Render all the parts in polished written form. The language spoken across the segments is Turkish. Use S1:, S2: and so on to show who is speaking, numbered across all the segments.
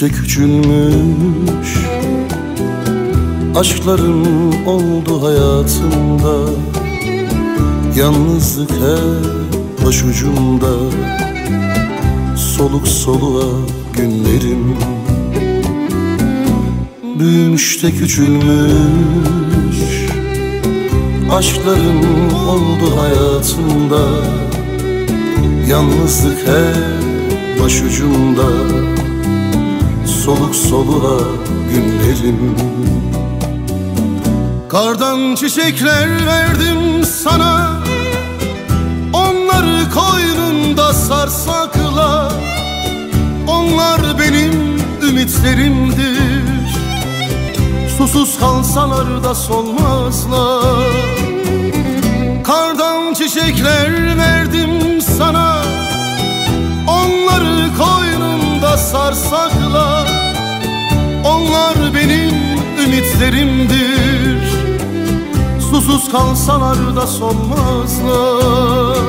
S1: Büyümüş de küçülmüş aşklarım oldu hayatımda. Yalnızlık hep başucumda, soluk soluğa günlerim. Büyümüş de küçülmüş aşklarım oldu hayatımda. Yalnızlık hep başucumda, soluk soluğa günlerim. Kardan çiçekler verdim sana, onları koynunda sarsakla. Onlar benim ümitlerimdir, susuz kalsalar da solmazlar. Kardan çiçekler verdim sana, onları koynunda sarsakla. Onlar benim ümitlerimdir, susuz kalsalar da solmazlar.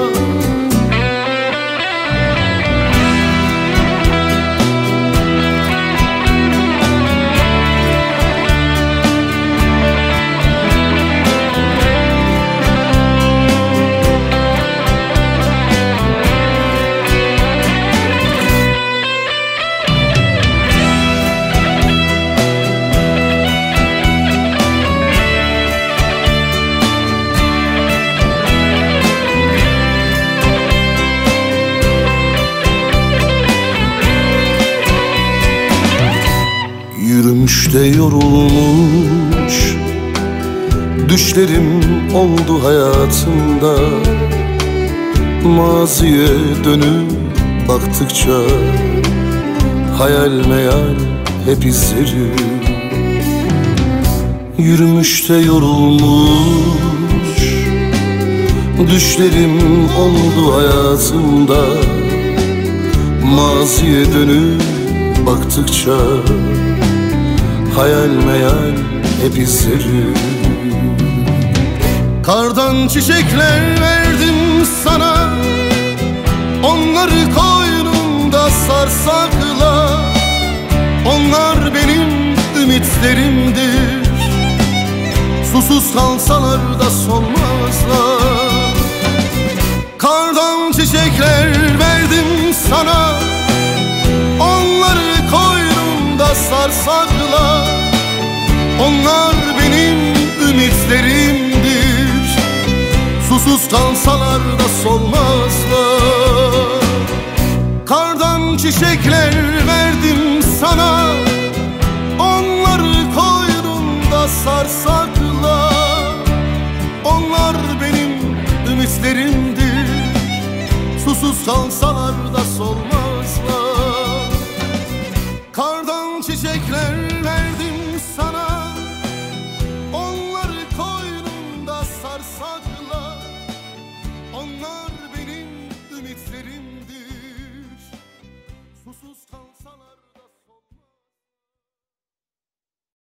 S1: Yürümüş de yorulmuş düşlerim oldu hayatımda. Maziye dönüp baktıkça hayal meyal hep izlerim. Yürümüş de yorulmuş düşlerim oldu hayatımda. Maziye dönüp baktıkça hayal meyal hep izlerim. Kardan çiçekler verdim sana, onları koynunda sarsakla. Onlar benim ümitlerimdir, susuz kalsalar da solmazlar. Kardan çiçekler verdim sana, onları koynunda sarsakla. Onlar benim ümitlerimdir, susuz kalsalar da solmazlar. Kardan çiçekler verdim sana, onları koynunda sarsakla. Onlar benim ümitlerimdir, susuz kalsalar da solmazlar. Kardan çiçekler verdim sana, onları koynunda sarsakla. Onlar